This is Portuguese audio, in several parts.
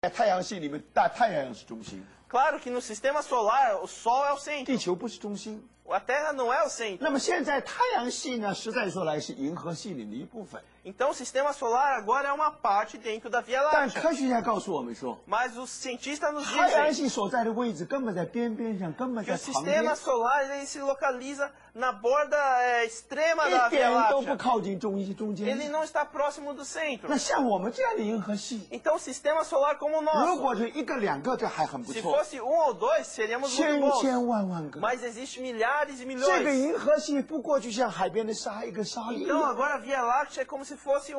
在太阳系里面，大太阳是中心， Claro que no sistema solar, o Sol é o centro. 地球不是中心。 A Terra não é o centro. 那么现在太阳系呢，实在说来是银河系里的一部分。 Então o sistema solar agora é uma parte dentro da Via 但 Láctea. 科学家告诉我们说， Mas os cientistas nos 太阳 dizem 系所在的位置根本在边边上，根本 que 在 o 旁边， sistema solar ele se localiza na borda extrema 一 da Via 点都不 Láctea. 靠近中 Ele 间。 não está próximo do centro. 那像我们这样的银河系， Então o sistema solar como o 如 nosso, 果是一个两个，这还很不 se 错。 fosse um ou dois, seríamos muito 千 bons. 千万万个， Mas existe milhares e 这个 milhões. 银河系不过就像海边的沙，一个沙粒一 Então 样。 agora a Via Láctea é como se fosse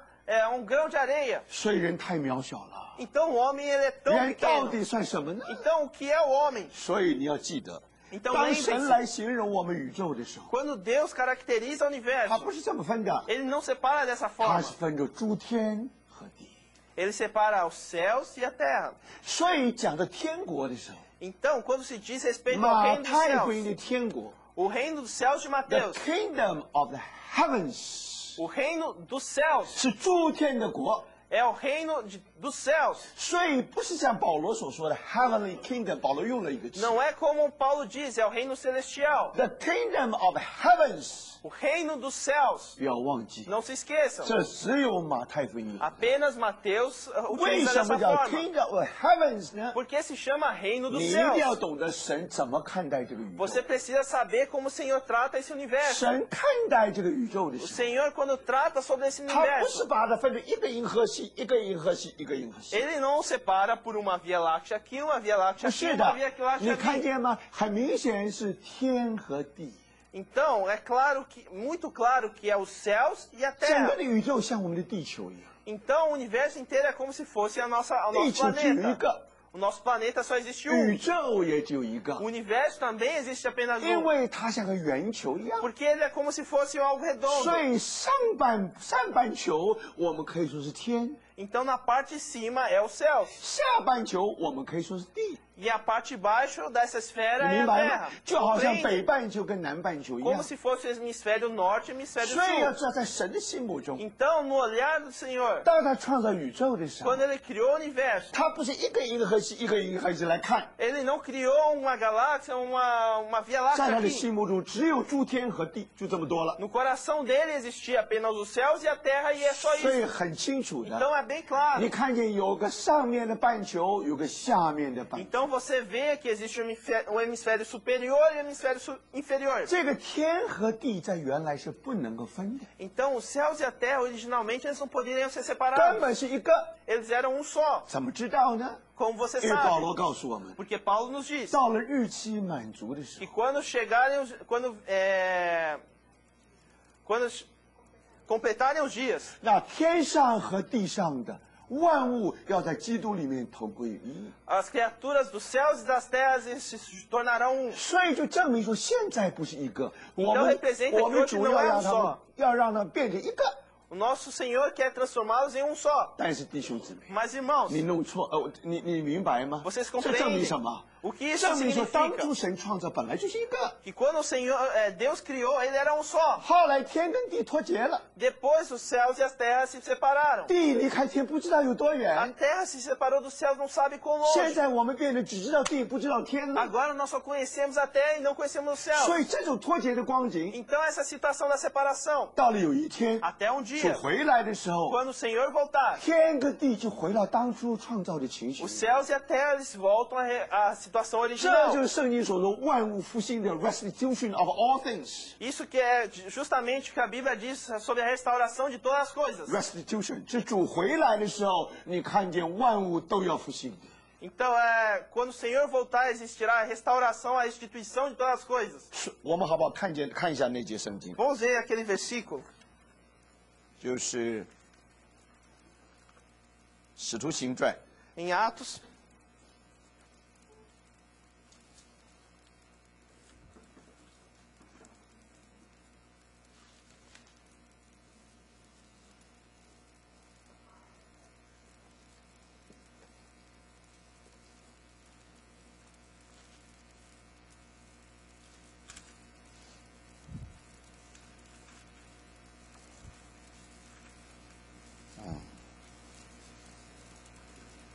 um grão de areia. 所以人太渺小了， Então o homem ele é tão 人到 pequeno. 底算什么呢？ Então o que é o homem? 所以你要记得， Então 当神 lembre-se, 来形容我们宇宙的时候， quando Deus caracteriza o 他 universo, 不是这么分的， ele não separa dessa 他 forma. 是分着诸天和地。 Ele separa os céus e a terra. 所以讲到天国的时候， Então, quando se diz respeito ao 马 reino dos 太福音 céus, 的天国 o reino dos céus de ，the Mateus, kingdom of the heavens， o reino dos céus 是诸天的国。 é o reino dos céus. 所以不是像保罗所说的 heavenly kingdom，保罗用了一个词 Não é como Paulo diz, é o reino celestial. ，the kingdom of heavens， O reino dos céus. 不要忘记， Não se esqueçam. 这只有马太福音有。 Apenas Mateus 为 utiliza 什么 dessa 叫 forma. kingdom of heavens 呢？ Porque se chama reino 你 dos 一定要 céus. 懂得神怎么看待这个宇宙。 Você precisa saber como o Senhor trata esse universo. 神看待这个宇宙的 O 时候， Senhor, quando trata sobre esse 他不是 universo, 把它分成一个银河系、一个银河系、一个银河系。 Ele não separa por uma Via Láctea aqui, uma Via Láctea 不 aqui, 是 uma 的 Via， Láctea 你看 aqui. 见吗？很明显是天和地， Então, é claro que, muito claro que é os céus e a 整 terra. 个的宇宙像我们的地球一样， Então, o universo inteiro é como se fosse o 地 nosso 球只有一 planeta. 个， O nosso planeta só existe 宇 um. 宙也只有一 O 个， universo também existe apenas 因 um. 为它像个圆球一样。 Porque ele é como se fosse algo redondo. 所以上半球我们可以说是天， Então, na parte de cima é o céu. 下半球我们可以说是地， E a parte de baixo dessa 你 esfera é 明 a 白 terra. 吗？就好像 Compreende? 北半球跟南半球一 Como 样。 se fosse o hemisfério norte e o hemisfério 所以要 sul. 知道，在神的心目中， Então, no olhar do Senhor, 当他创造宇宙的时候 quando，ele criou o universo, 他不是一个银河系一个银河系来看， ele não criou uma galáxia, uma Via 在 Láctea 他的 aqui. 心目中只有诸天和地，就这么多了。 No coração dele existia apenas os céus e a terra e é só 所以 isso. 很清楚的， Então é bem claro. 你看见有个上面的半球，有个下面的半球。 Então você vê que existe o hemisfério superior e o hemisfério inferior. 这个天和地在原来是不能够分的， Então os céus e a terra originalmente eles não poderiam ser 根 separados. 本是一个。 Eles eram um só. 怎么知道呢？ Como você 因为保罗 sabe. 告诉我们， Porque Paulo nos diz 到了日期满足的时 que 候， quando completarem os dias, 那天上和地上的万物要在基督里面同归于一。 as criaturas dos céus e das terras se tornarão um. 所以就证明说，现在不是一个，我 Então 们 representa 我 que 们 hoje 主 não 要 é 让 um 他们 só. 要让他们变成一个。 O nosso Senhor quer transformá-los em um só. 但是弟兄姊妹， Mas irmãos, 你弄错，你明白吗？ vocês 这证明 compreendem 什么？ o que isso 证明说，当 significa? 初神创造本来就是一个， Que quando o Senhor, Deus criou, ele era um só. 后来天跟地脱节了， Depois os céus e as terras se separaram. 地离开天不知道有多 A 远。 terra se separou dos céus, não sabe quão 现 longe. 在我们变得只知道地，不知道天了。 Agora nós só conhecemos a terra e não conhecemos os céus. 所以这种脱节的光景， Então essa situação da separação, 到了有一天 até um 主 dia, 回来的时候， quando o Senhor voltar, 天跟地就回到当初创造的情形 os。céus e a terra eles voltam à situação 这 original. 就是圣经所说万物复兴的 restitution of all things。 Isso que é justamente o que a Bíblia diz sobre a restauração de todas as coisas. restitution 是主回来的时候，你看见万物都要复兴的。 Então, quando o Senhor voltar, existirá a restauração, a restituição de todas as coisas. 我们好不好看一下那节圣经？ Vamos ver aquele versículo. 就是《使徒行传》 Em Atos,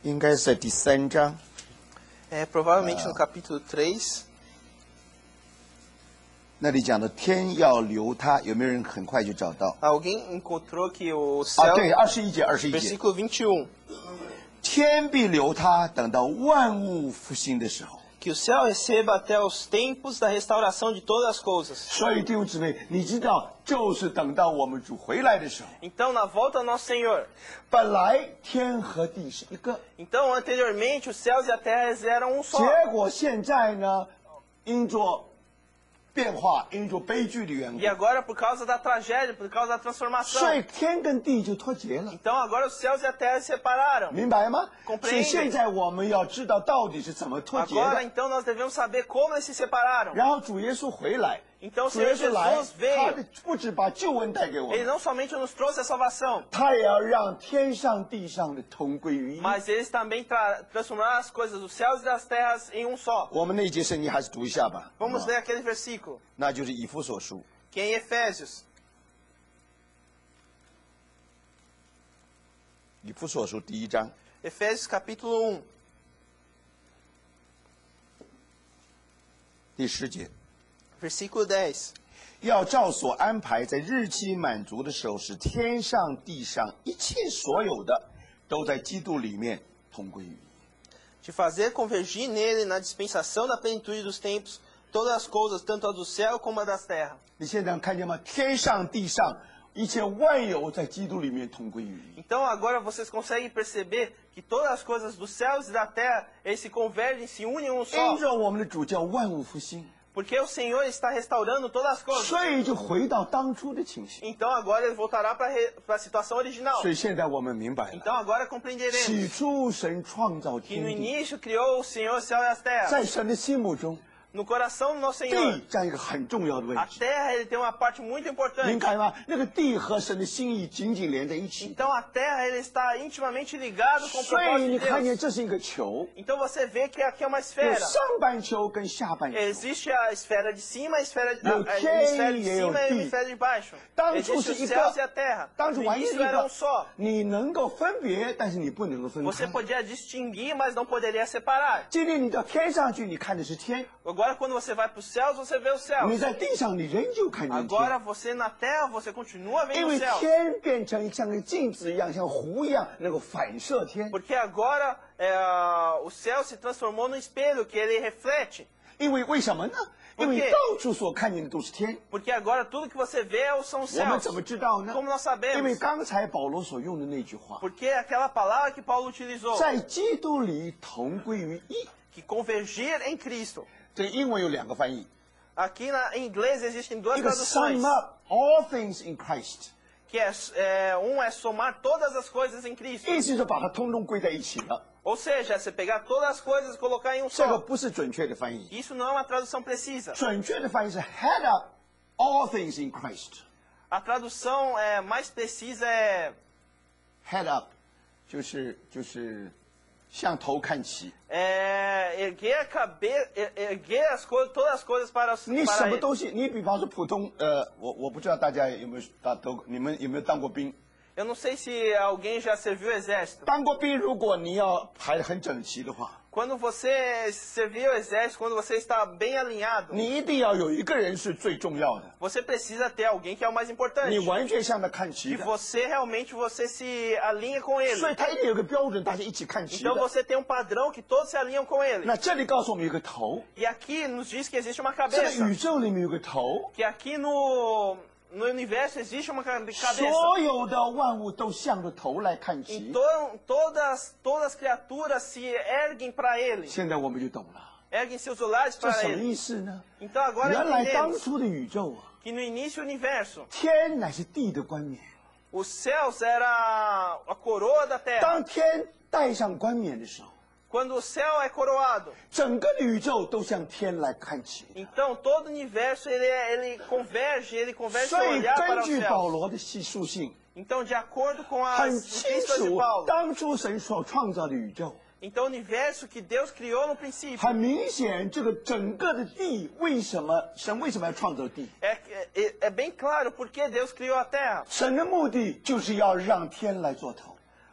应该是在第3章。 provavelmente no capítulo 3. 那里讲的天要留他，有没有人很快就找到？ Alguém encontrou que o 啊， céu... 对，21节，21节， Versículo 21. 天必留他，等到万物复兴的时候。 Que o céu receba até os tempos da restauração de todas as coisas. 所以弟兄姊妹，你知道，就是等到我们主回来的时候， Então, na volta ao nosso Senhor. 本来天和地是一个， Então, anteriormente, os céus e a terra eram um só. 结果现在呢，因着变化，因着悲剧的缘 E 故， agora, por causa da tragédia, por causa da transformação. 所以天跟地就脱节了， Então, agora os céus e a terra se separaram. 明白吗？ Compreende 所以现在我们要知道到底是怎么脱节 Agora, 的。 então, nós devemos saber como eles se separaram. 然后主耶稣回来， Então, o 主耶 Senhor 稣来 Jesus， 他 veio. 的不止把救恩带给我 Ele 们， não somente nos trouxe a salvação, 他也要让天上地上的同归于一。 mas eles também transformaram as coisas dos céus e das terras em um só. 我们那一节圣经还是读一下吧。 Vamos ler aquele versículo, 那就是以弗所书， que é em Efésios. 以弗所书第1章 Efésios capítulo 1, 第10节， versículo 10. 要照所安排，在日期满足的时候，使天上地上一切所有的，都在基督里面同归于一。 De fazer convergir nele, na dispensação da plenitude dos tempos, todas as coisas, tanto a do céu como a das terras. 你现在看见吗？天上地上一切万有在基督里面同归于一。 Então agora vocês conseguem perceber que todas as coisas dos céus e da terra, eles se convergem, se unem em um 因 só. 着我们的主叫万物复兴， Porque o Senhor está restaurando todas as coisas. 所以就回到当初的情形。 Então agora ele voltará para a situação original. 所以现在我们明白了， Então agora compreenderemos 起初神创造 que no 天地， início criou o Senhor o céu e as terras. 在神的心目中， No coração do nosso 地 Senhor, 占一个很重要的位 a 置。 terra ele tem uma parte muito 明 importante. 白吗？那个地和神的心意紧紧连在一起。 Então a terra ele está intimamente ligado com o 所以 propósito 你 de 看见 Deus. 这是一个球， Então você vê que aqui é uma 有 esfera. 上半球跟下半球。 Existe a esfera de cima, a esfera de, No a hemisfério de hemisfério cima e o de- hemisfério de baixo. 当初 Existe 是 os 一 céus e 个 a terra. 当初 No 完是一 início eram 个 um só. 你能够分别，但是你不能够分 Você 开。 podia distinguir, mas não poderia separar. 今天你到天上去，你看的是天； Agora quando você vai para os céus, você vê os 你 céus. 在地上，你仍旧看见天。 Agora você na terra, você continua 因 vendo 为 os céus. 天变成像个镜子一样，像湖一样，能够反射天。 Porque agora o céu se transformou no espelho que ele reflete. 因为为什么呢？因为 Por quê? 到处所看见的都是天。 Porque agora tudo que você vê são os 我们 céus. 怎么知道呢？ Como nós 因为 sabemos? 刚才保罗所用的那句话， Porque aquela palavra que Paulo utilizou, 在基督里同归于一。 que convergir em Cristo. 这个英文有2个翻译， Aqui em inglês existem duas 一个 traduções. sum up all things in Christ， Que um é somar todas as coisas em Cristo. 意思是把它通通归在一起了。 Ou seja, você pegar todas as coisas e colocar em um 这个 só. 不是准确的翻译， Isso não é uma tradução precisa. 准确的翻译是 head up all things in Christ。 A tradução mais precisa é head up 就是向头看齐。 erguer a cabeça, erguer as coisas, todas as coisas para 你什 para 么 ele. 东西，你比方说普通我不知道大家有没有你们有没有当过兵？ Eu não sei se alguém já serviu o exército. 当过兵，如果你要排得很整齐的话， Quando você servir o exército, quando você está bem alinhado, 你一定要有一个人是最重要的， você precisa ter alguém que é o mais 你 importante. 完全向他看齐 E 的。 você realmente você se alinha com 所以 ele. 他一定有个标准，大家一起看齐 Então 的。 você tem um padrão que todos se alinham com ele. 那这里告诉我们有个头， E aqui nos diz que existe uma 这个 cabeça. 宇宙里面有个头， Que aqui no universo existe uma cabeça. 所有的万物都向着头来看齐。 Então todas as criaturas se erguem para ele. 现在我们就懂了， Erguem seus olhares 这 para 什么 ele. 意思呢？ Então agora 原来当 entendemos 初的宇宙啊， que no início do universo, 天乃是地的冠冕。 os céus era a coroa da terra. 当天戴上冠冕的时候， Quando o céu é coroado, 整个的宇宙都向天来看齐。 então todo o universo ele converge seu 所以 olhar para 根 os 据保 céus. 罗的细述性， Então, de acordo com 很 as 清 epístolas de 楚 Paulo, 当初神所创造的宇宙。 então o universo que Deus criou no princípio 很明显，这个整个的地神为什么要创造地？ é bem claro por que Deus criou a terra. 神的目的就是要让天来做头。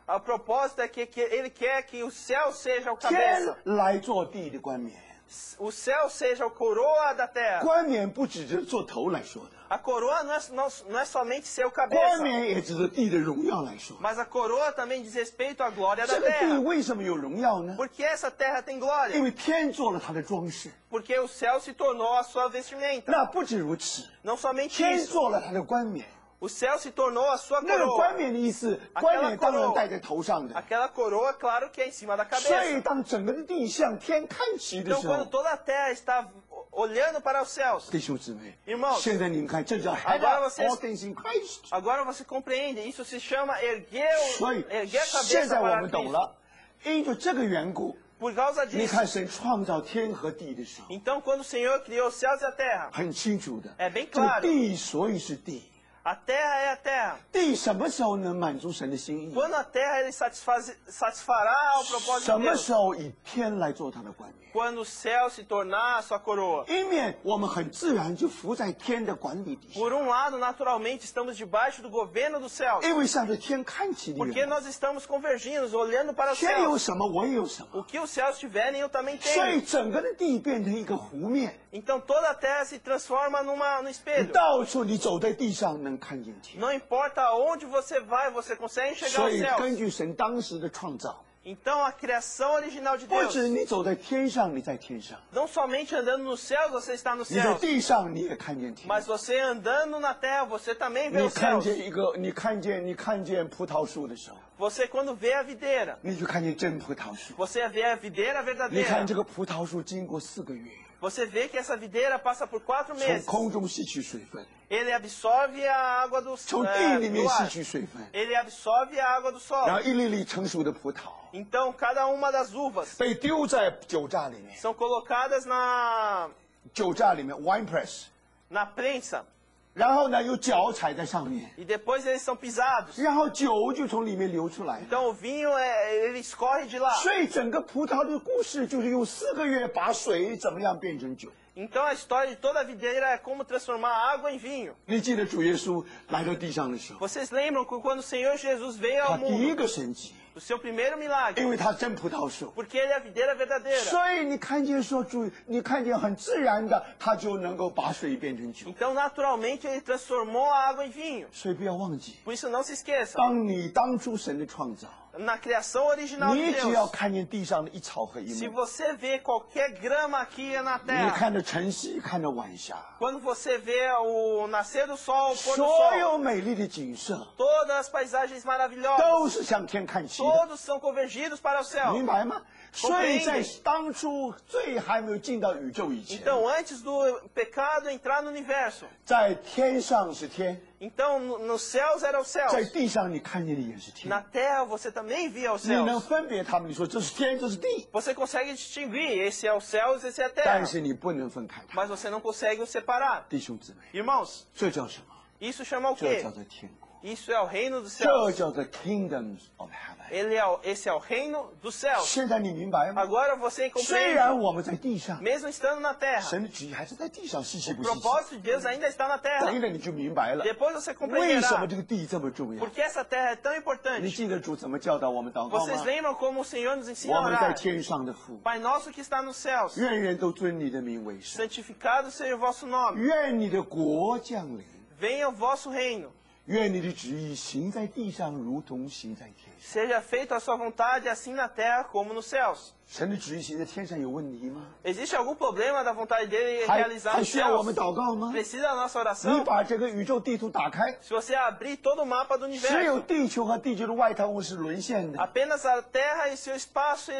O propósito é que ele quer que o céu seja o 天 cabeça. 来做地的冠冕。 O céu seja o coroa da terra. 冠冕不只是做头来说的， A coroa não é somente ser o 冠 cabeça, 冕也指着地的荣耀来说。 mas a coroa também diz respeito à glória 这 da 个地 terra. 为什么有荣耀呢？ Por que essa terra tem 因 glória? 为天做了它的装饰。 Porque o céu se tornou a sua vestimenta. 那不止如此， Não somente 天 isso, 做了它的冠冕。 o céu se tornou a sua 那个冠 coroa. 冕的意思， Aquela 冠冕当然 coroa 戴在头上的。 Aquela coroa, claro que é em cima da 所以 cabeça. 当整个的地向天看齐的 Então, 时候 quando，toda a terra está olhando para os céus, 弟兄姊妹， Irmãos， 现在你们看，这叫 head agora up vocês- all things in Christ。 agora você compreende, isso se chama erguer 所以 a 现 cabeça 在我 para 们懂 Cristo. 了，因着这个缘故， Por causa 你 disso, 看神创造天和地的时候， então quando o Senhor criou os céus e a terra, 很清楚的， É bem 这个 claro. 地所以是地， a terra é a terra. 地什么时候能满足神的心意？ Quando a terra ele satisfará ao propósito 什 de 么 Deus? 时候以天来做它的冠冕？ Quando o céu se tornar a sua coroa. 一面我们很自然就服在天的管理底下， Por um lado, naturalmente, estamos debaixo do governo do céu. 因为向着天看齐的 Porque 缘故， nós estamos convergindo, olhando para o 天有 céu. 什么我也有什么， O que os céus tiverem, eu também 所以 tenho. 整个的地变成一个湖面， Então toda a terra se transforma no 你 espelho. 到处你走在地上能看见天。 Não importa aonde você vai, você consegue enxergar 所 os 以 céus. 根据神当时的创造， Então a criação original de 不 Deus, 止你走在天上，你在天上； não somente andando nos céus, você está nos 你在 céus. 地上你也看见天。 Mas você andando na terra, você também vê 你 os 看 céus. 见一个，你看见葡萄树的时候， Você quando vê a videira, 你就看见真葡萄树。 você vê a videira 你看 verdadeira. 这个葡萄树经过4个月， Você vê que essa videira passa por 4 从 meses. 空中吸取水分， Ele absorve a água do, 从地里面 do 吸 ar. 取水分， Ele absorve a água do 然后 solo. 一粒粒成熟的葡萄 Então cada uma das uvas 被丢在酒榨里面， são colocadas na 酒榨里面 wine press， prensa 然后呢有脚踩在上面， e depois eles são pisados. 然后酒就从里面流出来。 Então o vinho ele escorre de lá. 所以整个葡萄的故事就是用4个月把水怎么样变成酒。 Então a história de toda a videira é como transformar a água em vinho. 你记得主耶稣来到地上的时候， Vocês lembram que quando o Senhor Jesus veio 他 ao 第一 mundo, 个神迹， o seu primeiro milagre, 因为他真葡萄树， porque ele é a videira verdadeira. 所以你看见说主，你看见很自然的，他就能够把水变成酒。 Então naturalmente ele transformou a água em vinho. 所以不要忘记， Por isso não se esqueça, 当初神的创造， na criação original 你 de 只要 Deus, 看见地上的一草和一 se 木， você vê qualquer grama aqui na 你 terra, 看着晨曦，看着晚霞， quando você vê o nascer do sol, o pôr do 所 sol, 有美丽的景色 todas as paisagens maravilhosas, 都是向天看齐的， todos são convergidos para o céu. 明白吗？所以在当初罪还没有进到宇宙以前， Então, antes do pecado entrar no universo, 在天上是天， então nos céus eram os 在 céus. 地上你看见的也是天。 Na terra você também via os 你能 céus. 分别他们，你说这是天，这是地， Você consegue distinguir, esse é os céus, esse é a terra. 但是你不能分开它。 Mas você não consegue os separar. 弟兄姊妹， Irmãos, 这叫什么？ isso chama o 这 quê? 叫做天国， Isso é o reino dos 这 céus. 叫做 kingdoms of heaven。 Esse é o reino dos céus. 现在你明白吗？ Agora você 虽然 compreende. 我们在地上， Mesmo estando na terra, 神的旨意还是在地上，稀奇 o 不稀奇？ propósito de Deus ainda está na 等 terra. 一等你就明白了， Depois você 为什么 compreenderá 这个地这么重要 por？que essa terra é tão 你 importante. 记得主怎么教导我们祷告 Vocês 吗？ lembram como o Senhor nos ensina 我 a 们在 orar? 天上的父， Pai nosso que está nos céus, 愿人都尊你的名为圣， santificado seja o vosso nome. 愿你的国降临， Venha o vosso reino. 愿你的旨意行在地上，如同行在天上。 Seja feita a sua vontade, assim na terra como nos céus. 神的旨意行在天上有问题吗？ Existe algum problema da vontade dele 还 realizar 还 nos 需要我们 céus? 祷告吗？ Precisa da nossa 你 oração? 把这个宇宙地图打开， Se você abrir todo o mapa do 只有 universo, 地球和地球的外太空是沦陷的， apenas a terra e seu espaço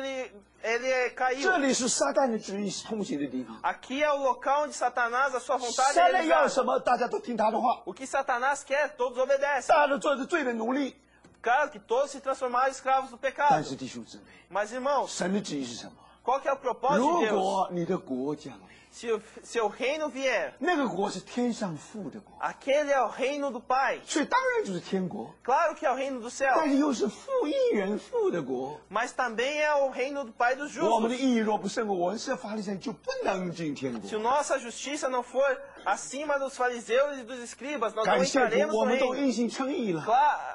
ele caiu. 这里是撒旦的旨意通行的地方。 Aqui é o local onde Satanás, a sua vontade é 撒旦要什 realizada. 么，大家都听他的话， O que Satanás quer, todos obedecem. 大家都做着罪的奴隶。 Claro que todos se transformaram em escravos do 但 pecado. 是弟兄姊妹， Mas irmãos, 神的旨意是什么？ qual que é o propósito 如 de Deus? 果你的国降临， Se o reino vier, 那个国是天上父的国， aquele é o reino do Pai. 所以当然就是天国， Claro que é o reino do céu, 但是又是父一人父的国。 mas também é o reino do Pai dos 我们的 justos. 义若不胜过文士法利赛人，就不能进天 Se 国。 nossa justiça não for acima dos fariseus e dos escribas, nós não 感谢主， entraremos 我 no 们都 reino. 因信称义了。